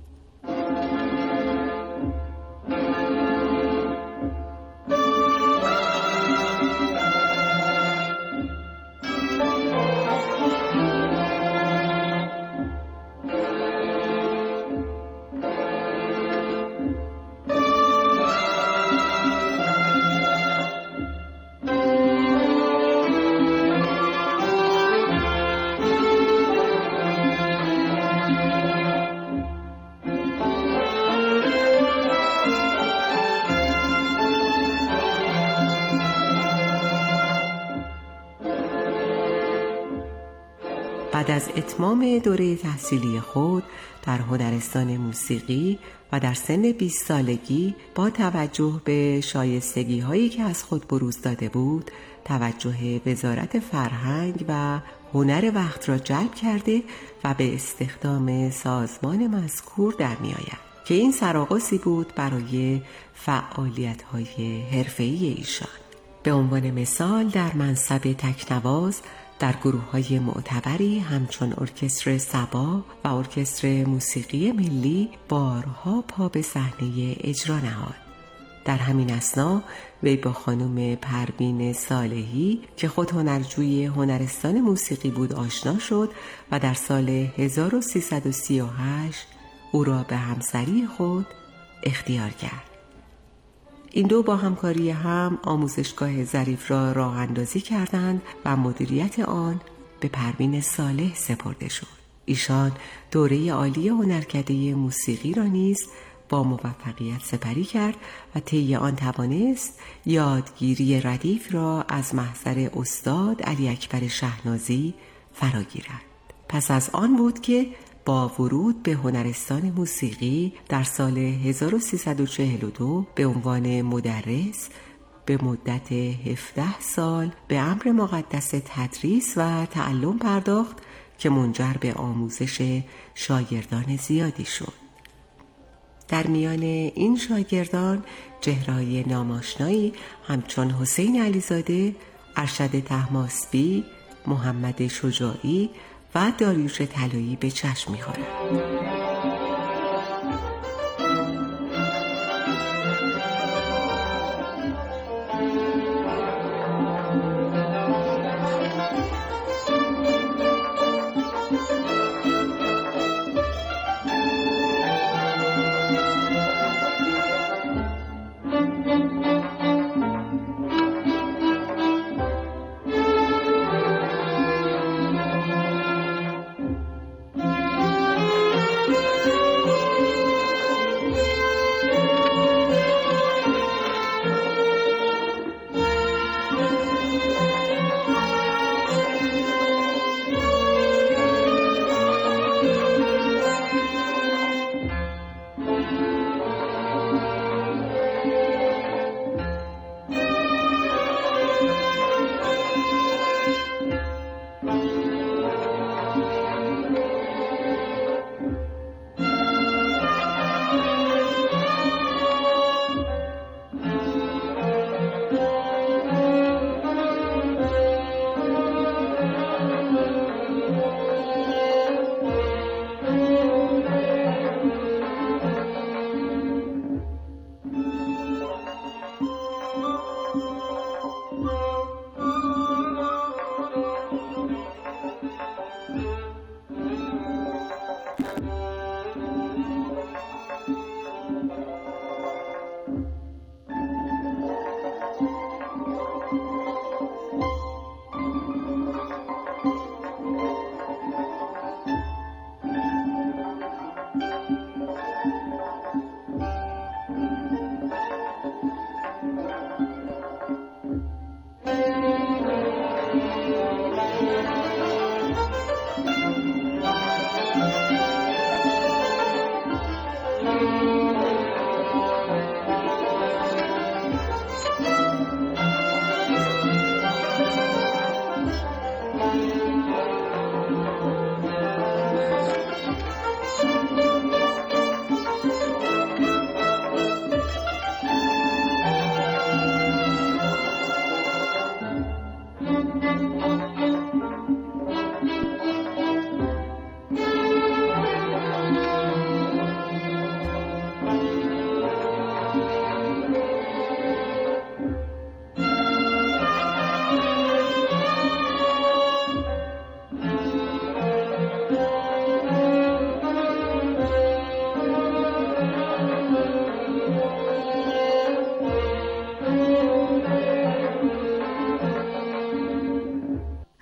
بعد از اتمام دوره تحصیلی خود در هنرستان موسیقی و در سن بیست سالگی با توجه به شایستگی هایی که از خود بروز داده بود توجه وزارت فرهنگ و هنر وقت را جلب کرده و به استخدام سازمان مذکور در می آید که این سرآغازی بود برای فعالیت های حرفه‌ای ایشان. به عنوان مثال در منصب تکنواز در گروه‌های معتبری همچون ارکستر صبا و ارکستر موسیقی ملی بارها پا به صحنه اجرا نهاد. در همین اثنا وی با خانم پروین صالحی که خود هنرجوی هنرستان موسیقی بود آشنا شد و در سال هزار و سیصد و سی و هشت او را به همسری خود اختیار کرد. این دو با همکاری هم آموزشگاه ظریف را راه اندازی کردند و مدیریت آن به پروین صالح سپرده شد. ایشان دوره عالی هنرکده موسیقی را نیز با موفقیت سپری کرد و طی آن توانست یادگیری ردیف را از محضر استاد علی اکبر شهنازی فرا گیرد. پس از آن بود که با ورود به هنرستان موسیقی در سال هزار و سیصد و چهل و دو به عنوان مدرس به مدت هفده سال به امر مقدس تدریس و تعلم پرداخت که منجر به آموزش شاگردان زیادی شد. در میان این شاگردان چهره‌های ناماشنایی همچون حسین علیزاده، ارشد طهماسبی، محمد شجاعی و داریوش طلایی به چشم می‌خورند.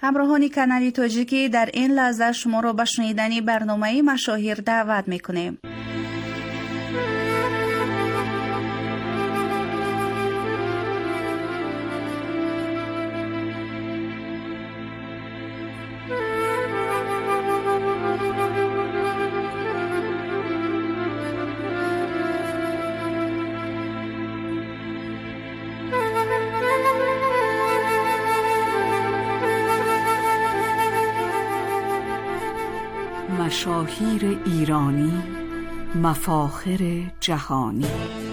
همراهان کانال تاجیکی، در این لحظه شما را به شنیدن برنامه مشاهیر دعوت میکنیم. مشاهیر ایرانی، مفاخر جهانی.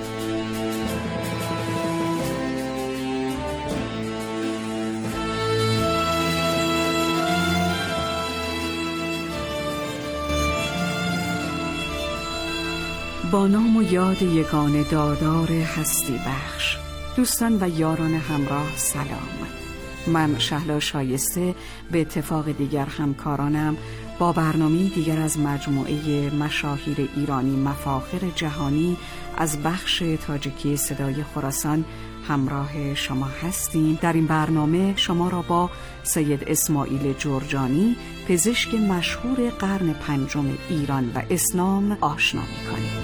با نام و یاد یگانه دادار هستی بخش، دوستان و یاران همراه سلام. من شهلا شایسته به اتفاق دیگر همکارانم با برنامه دیگر از مجموعه مشاهیر ایرانی مفاخر جهانی از بخش تاجیکی صدای خراسان همراه شما هستیم. در این برنامه شما را با سید اسماعیل جرجانی، پزشک مشهور قرن پنجم ایران و اسلام آشنا می‌کنیم.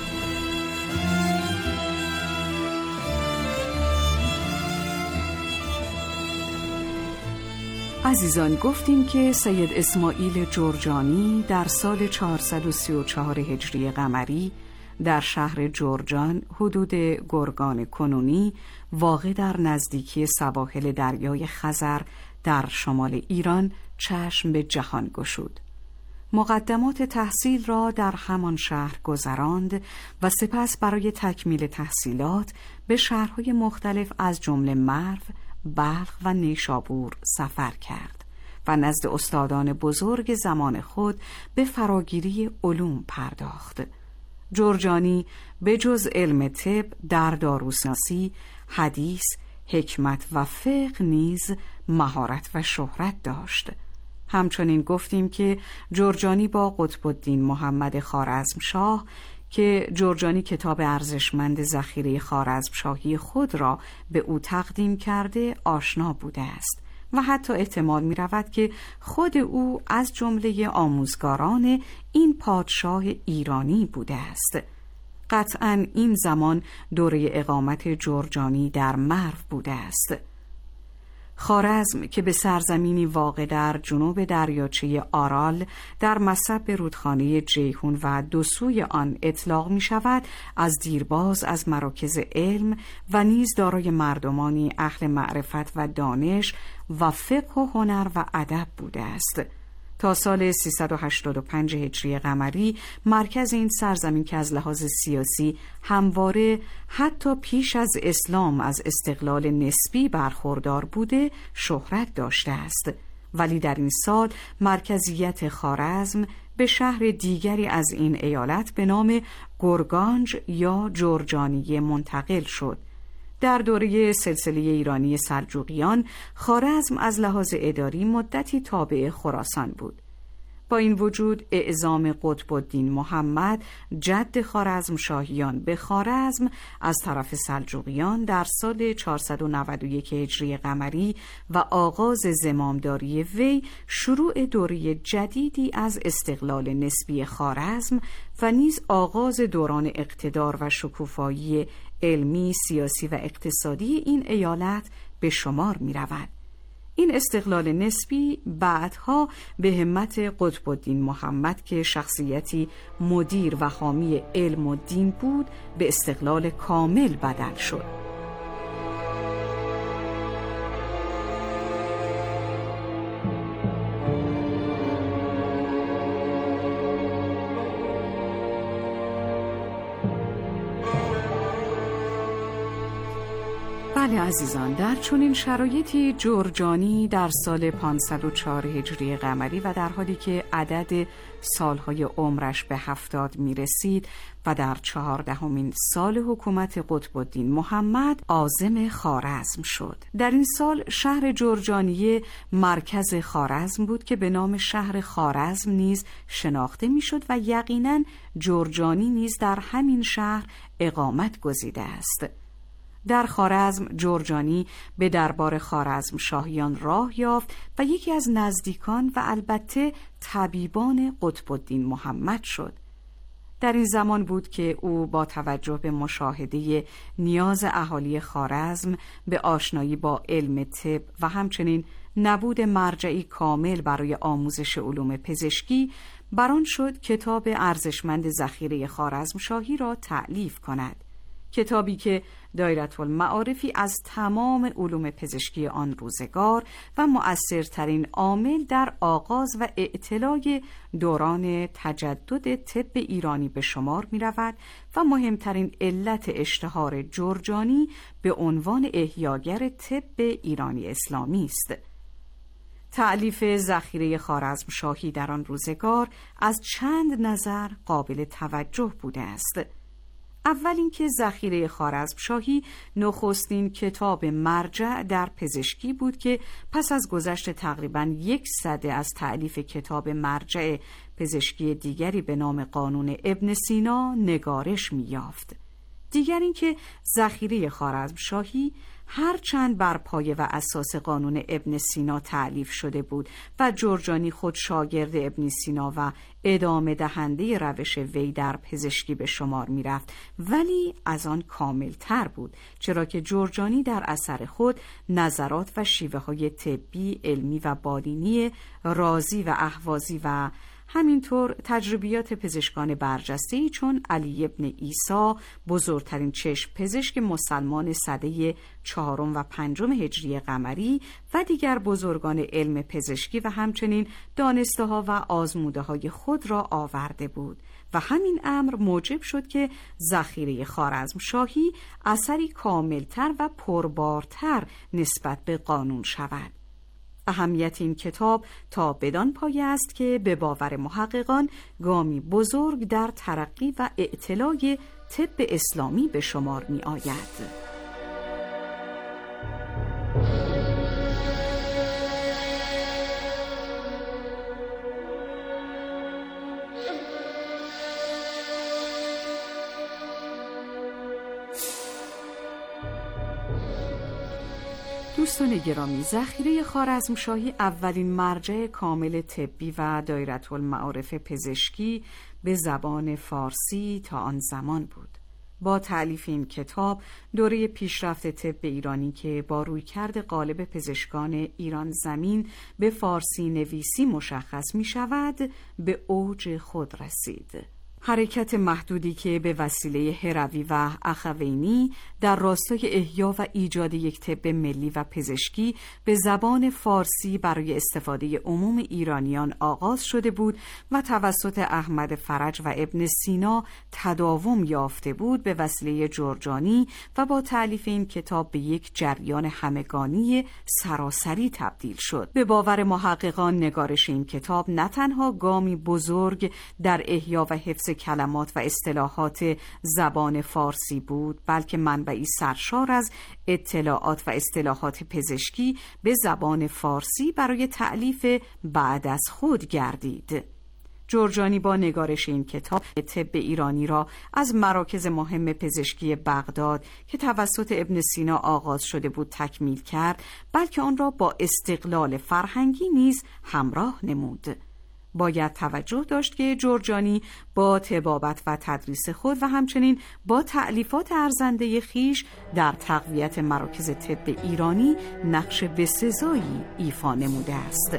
عزیزان، گفتیم که سید اسماعیل جرجانی در سال چهارصد و سی و چهار هجری قمری در شهر جرجان حدود گرگان کنونی واقع در نزدیکی سواحل دریای خزر در شمال ایران چشم به جهان گشود. مقدمات تحصیل را در همان شهر گذراند و سپس برای تکمیل تحصیلات به شهرهای مختلف از جمله مرو، بلخ و نیشابور سفر کرد و نزد استادان بزرگ زمان خود به فراگیری علوم پرداخت. جرجانی به جز علم طب در داروسناسی، حدیث، حکمت و فقه نیز مهارت و شهرت داشت. همچنین گفتیم که جرجانی با قطب الدین محمد خوارزمشاه که جرجانی کتاب ارزشمند ذخیره خوارزمشاهی خود را به او تقدیم کرده آشنا بوده است و حتی احتمال می رود که خود او از جمله آموزگاران این پادشاه ایرانی بوده است. قطعاً این زمان دوره اقامت جرجانی در مرو بوده است. خوارزم که به سرزمینی واقع در جنوب دریاچه آرال در مصب رودخانه جیهون و دو سوی آن اطلاق می شود، از دیرباز از مراکز علم و نیز دارای مردمانی اهل معرفت و دانش و فقه و هنر و ادب بوده است. تا سال سیصد و هشتاد و پنج هجری قمری مرکز این سرزمین که از لحاظ سیاسی همواره حتی پیش از اسلام از استقلال نسبی برخوردار بوده شهرت داشته است، ولی در این سال مرکزیت خوارزم به شهر دیگری از این ایالت به نام گرگانج یا جرجانیه منتقل شد. در دوره سلسله ایرانی سلجوقیان خوارزم از لحاظ اداری مدتی تابع خراسان بود. با این وجود اعزام قطب الدین محمد جد خوارزمشاهیان به خوارزم از طرف سلجوقیان در سال چهارصد و نود و یک هجری قمری و آغاز زمامداری وی شروع دوره جدیدی از استقلال نسبی خوارزم و نیز آغاز دوران اقتدار و شکوفایی علمی، سیاسی و اقتصادی این ایالت به شمار می رود. این استقلال نسبی بعدها به همت قطب الدین محمد که شخصیتی مدیر و حامی علم و دین بود به استقلال کامل بدل شد. بله عزیزان، در چنین شرایطی جرجانی در سال پانصد و چهار هجری قمری و در حالی که عدد سالهای عمرش به هفتاد می رسید و در چهاردهمین سال حکومت قطب الدین محمد عازم خوارزم شد. در این سال شهر جرجانیه مرکز خوارزم بود که به نام شهر خوارزم نیز شناخته می شد و یقیناً جرجانی نیز در همین شهر اقامت گزیده است. در خوارزم جرجانی به دربار خوارزم شاهیان راه یافت و یکی از نزدیکان و البته طبیبان قطب الدین محمد شد. در این زمان بود که او با توجه به مشاهده نیاز اهالی خوارزم به آشنایی با علم طب و همچنین نبود مرجعی کامل برای آموزش علوم پزشکی بران شد کتاب ارزشمند ذخیره خوارزمشاهی را تألیف کند، کتابی که دایرةالمعارفی از تمام علوم پزشکی آن روزگار و مؤثرترین عامل در آغاز و اعتلای دوران تجدد طب ایرانی به شمار می رود و مهمترین علت اشتهار جرجانی به عنوان احیاگر طب ایرانی اسلامی است. تألیف ذخیره خوارزمشاهی در آن روزگار از چند نظر قابل توجه بوده است. اول اینکه ذخیره خوارزمشاهی نخستین کتاب مرجع در پزشکی بود که پس از گذشت تقریباً یک سده از تألیف کتاب مرجع پزشکی دیگری به نام قانون ابن سینا نگارش می‌یافت. دیگر اینکه ذخیره خوارزمشاهی هرچند بر پایه و اساس قانون ابن سینا تألیف شده بود و جرجانی خود شاگرد ابن سینا و ادامه دهنده روش وی در پزشکی به شمار می رفت، ولی از آن کامل تر بود، چرا که جرجانی در اثر خود نظرات و شیوه های طبی، علمی و بالینی رازی و اهوازی و همینطور تجربیات پزشکان برجسته‌ای چون علی ابن عیسی، بزرگترین چشم پزشک مسلمان سده چهارم و پنجم هجری قمری و دیگر بزرگان علم پزشکی و همچنین دانسته ها و آزموده های خود را آورده بود و همین امر موجب شد که ذخیره خوارزمشاهی اثری کاملتر و پربارتر نسبت به قانون شود. اهمیت این کتاب تا بدان پایه است که به باور محققان گامی بزرگ در ترقی و اعتلای طب اسلامی به شمار می آید. دوستان گرامی، ذخیره خوارزمشاهی اولین مرجع کامل طبی و دایرةالمعارف پزشکی به زبان فارسی تا آن زمان بود. با تألیف این کتاب دوره پیشرفت طب ایرانی که با رویکرد غالب پزشکان ایران زمین به فارسی نویسی مشخص می شود به اوج خود رسید. حرکت محدودی که به وسیله هروی و اخوینی در راستای احیا و ایجاد یک طب ملی و پزشکی به زبان فارسی برای استفاده عموم ایرانیان آغاز شده بود و توسط احمد فرج و ابن سینا تداوم یافته بود به وسیله جرجانی و با تألیف این کتاب به یک جریان همگانی سراسری تبدیل شد. به باور محققان نگارش این کتاب نه تنها گامی بزرگ در احیا و حفظ کلمات و اصطلاحات زبان فارسی بود، بلکه منبعی سرشار از اطلاعات و اصطلاحات پزشکی به زبان فارسی برای تألیف بعد از خود گردید. جرجانی با نگارش این کتاب طب ایرانی را از مراکز مهم پزشکی بغداد که توسط ابن سینا آغاز شده بود تکمیل کرد، بلکه آن را با استقلال فرهنگی نیز همراه نمود. باید توجه داشت که جرجانی با طبابت و تدریس خود و همچنین با تألیفات ارزنده خیش در تقویت مراکز طب ایرانی نقش بسزایی ایفا نموده است.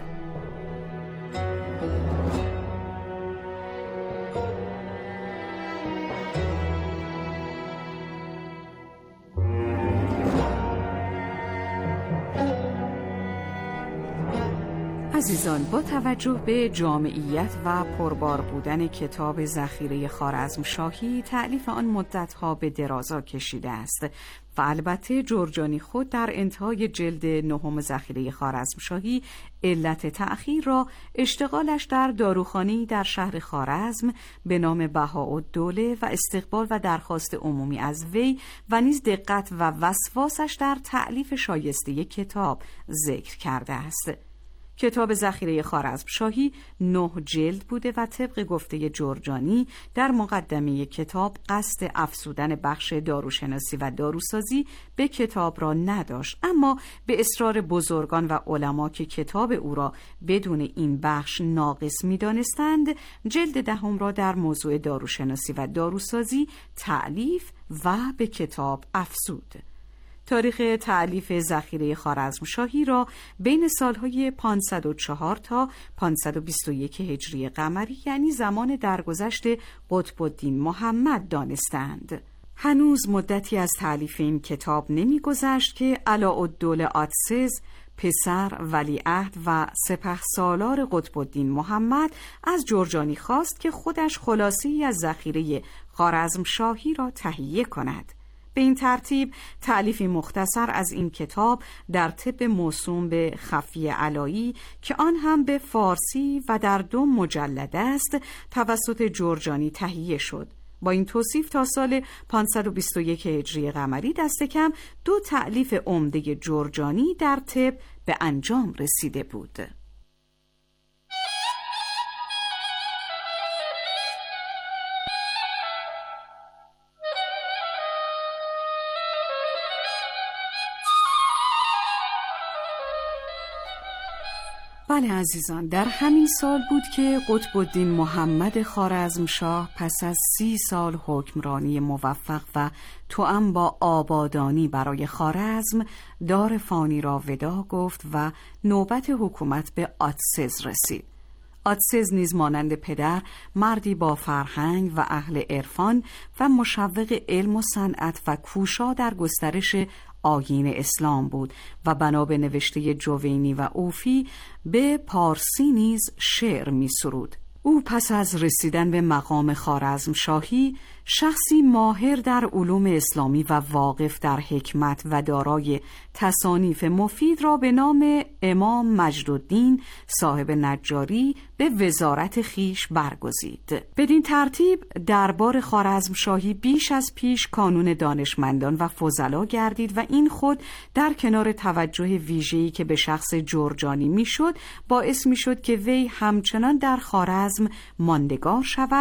عزیزان، با توجه به جامعیت و پربار بودن کتاب ذخیره خوارزمشاهی، تألیف آن مدتها به درازا کشیده است و البته جرجانی خود در انتهای جلد نهم ذخیره خوارزمشاهی علت تأخیر را اشتغالش در داروخانه‌ای در شهر خوارزم به نام بهاءالدوله و استقبال و درخواست عمومی از وی و نیز دقت و وسواسش در تألیف شایسته کتاب ذکر کرده است. کتاب ذخیره خوارزمشاهی نه جلد بوده و طبق گفته جرجانی در مقدمه کتاب قصد افزودن بخش داروشناسی و داروسازی به کتاب را نداشت، اما به اصرار بزرگان و علما که کتاب او را بدون این بخش ناقص می‌دانستند، جلد دهم را در موضوع داروشناسی و داروسازی تألیف و به کتاب افزود. تاریخ تألیف ذخیره خوارزمشاهی را بین سالهای پانصد و چهار تا پانصد و بیست و یک هجری قمری، یعنی زمان درگذشت قطب الدین محمد دانستند. هنوز مدتی از تألیف این کتاب نمی‌گذشت که علاءالدوله آتسز، پسر ولیعهد و سپهسالار قطب الدین محمد، از جرجانی خواست که خودش خلاصه‌ای از ذخیره خوارزمشاهی را تهیه کند. به این ترتیب تألیفی مختصر از این کتاب در طب موسوم به خفی علایی که آن هم به فارسی و در دو مجلد است توسط جرجانی تهیه شد. با این توصیف تا سال پانصد و بیست و یک هجری قمری دست کم دو تألیف عمده جرجانی در طب به انجام رسیده بود. بله عزیزان، در همین سال بود که قطب الدین محمد خوارزمشاه پس از سی سال حکمرانی موفق و توأم با آبادانی برای خوارزم دار فانی را ودا گفت و نوبت حکومت به آتسز رسید. آتسز نیز مانند پدر مردی با فرهنگ و اهل عرفان و مشوق علم و صنعت و کوشا در گسترش آیین اسلام بود و بنا به نوشته جوینی و اوفی به پارسی نیز شعر می سرود. او پس از رسیدن به مقام خوارزمشاهی شخصی ماهر در علوم اسلامی و واقف در حکمت و دارای تصانیف مفید را به نام امام مجدالدین صاحب نجاری به وزارت خیش برگزید. بدین ترتیب دربار خوارزمشاهی بیش از پیش کانون دانشمندان و فضلا گردید و این خود در کنار توجه ویژه‌ای که به شخص جرجانی میشد باعث میشد که وی همچنان در خوارزم ماندگار شود